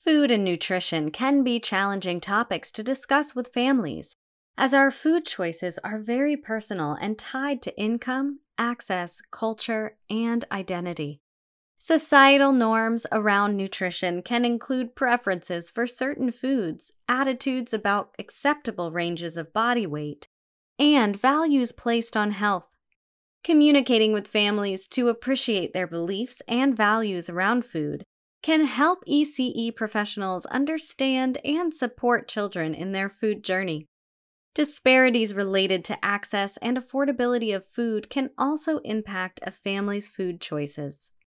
Food and nutrition can be challenging topics to discuss with families, as our food choices are very personal and tied to income, access, culture, and identity. Societal norms around nutrition can include preferences for certain foods, attitudes about acceptable ranges of body weight, and values placed on health. Communicating with families to appreciate their beliefs and values around food can help ECE professionals understand and support children in their food journey. Disparities related to access and affordability of food can also impact a family's food choices.